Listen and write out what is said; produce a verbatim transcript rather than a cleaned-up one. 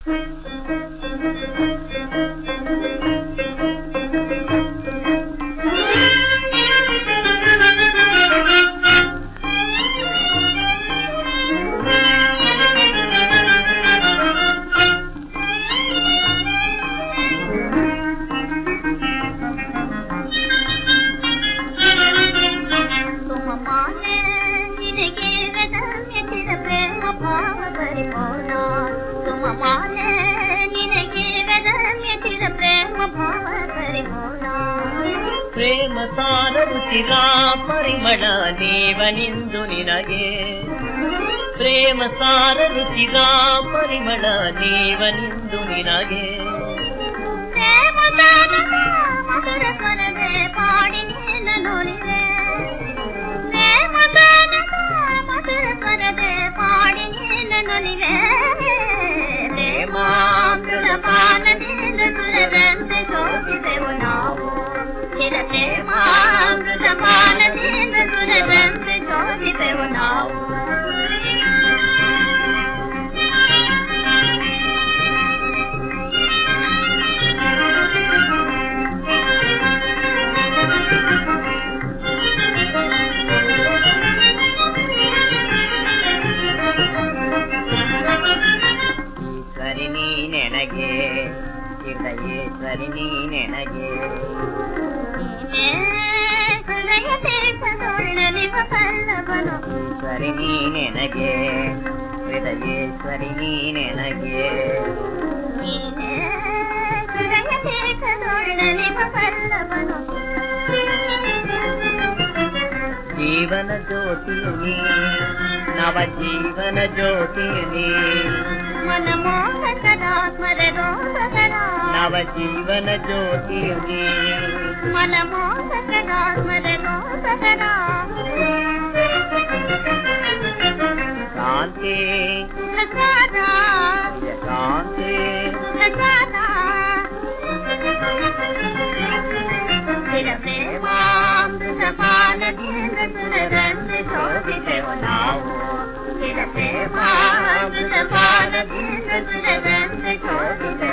ಪ್ರೇಮ ಸಾರ ರುಚಿರ ಪರಿಮಳ ನೀವನಿಂದು ನಿನಗೆ ಪ್ರೇಮ ಸಾರ ರುಚಿರ ಪರಿಮಳ ನೀವನಿಂದು ನಿನಗೆ ಮಧುರ ಸ್ವರವೇ ಪಾಡಿ ನೀನೊಲಿವೆ ಮಧುರ ಸ್ವರವೇ ಪಾಡಿ ನೀನೊಲಿವೆ ಪ್ರೇಮಾಮೃತ ಪಾನದಿಂದ ಸುರದಂತೆ ಶೋಭಿಸೆವು ನಾವು ಪ್ರೇಮಾಮೃತ ಪಾನದಿಂದ ಸುರದಂತೆ ಶೋಭಿಸೆವು ನಾವು ಸರಿ ನೀ ನೆನಗೆ ಹೃದಯೇಶ್ವರಿ ನೀ ನೆನಗೆ ಹೃದಯ ದೇಶದೊಳ್ಳಲಿವ ಪಲ್ಲವನು ಸರಿ ನೀ ನೆನಗೆ ಹೃದಯೇಶ್ವರಿ ನೀ ನೆನಗೆ ಹೃದಯ ದೇಶದೊಳ್ಳಲಿವ ಪಲ್ಲವನು ಜೀವನ ಜ್ಯೋತಿಯು ನೀ ನವ ಜೀವನ ಜ್ಯೋತಿಯು ನೀ ನವ ಜೀವನ ಜ್ಯೋತಿಯು ನೀ ಶಾಂತಿ ಶಾಂತಿ ಪ್ರೇಮಾಮೃತ ಪಾನದಿಂದ ಸುರದಂತೆ ಶೋಭಿಸೆವು ನಾವು ಪ್ರೇಮಾಮೃತ ಪಾನದಿಂದ ಸುರದಂತೆ ಶೋಭಿಸೆವು